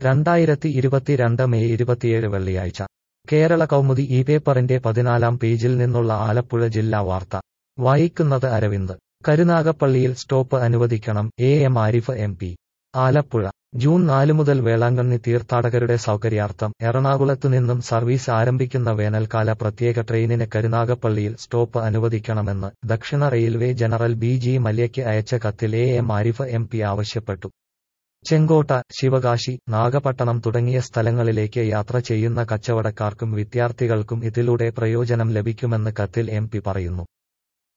2022 May 27 വെള്ളിയാഴ്ച കേരള കൗമുദി ഈ പേപ്പറിന്റെ 14-ാം പേജിൽ നിന്നുള്ള ആലപ്പുഴ ജില്ലാ വാർത്ത വായിക്കുന്നത് അരവിന്ദ്. കരുനാഗപ്പള്ളിയിൽ സ്റ്റോപ്പ് അനുവദിക്കണം M Arif M P. Alappuzha June 4 മുതൽ വേളാങ്കണ്ണി തീർത്ഥാടകരുടെ സൗകര്യാർത്ഥം എറണാകുളത്തുനിന്നും സർവീസ് ആരംഭിക്കുന്ന വേനൽക്കാല പ്രത്യേക ട്രെയിനിന് കരുനാഗപ്പള്ളിയിൽ സ്റ്റോപ്പ് അനുവദിക്കണമെന്ന് ദക്ഷിണ റെയിൽവേ ജനറൽ ബി മല്യയ്ക്ക് അയച്ച കത്തിൽ എം ആരിഫ് എം പി ആവശ്യപ്പെട്ടു. ചെങ്കോട്ട, ശിവകാശി, നാഗപട്ടണം തുടങ്ങിയ സ്ഥലങ്ങളിലേക്ക് യാത്ര ചെയ്യുന്ന കച്ചവടക്കാർക്കും വിദ്യാർത്ഥികൾക്കും ഇതിലൂടെ പ്രയോജനം ലഭിക്കുമെന്ന് കത്തിൽ എം പി പറയുന്നു.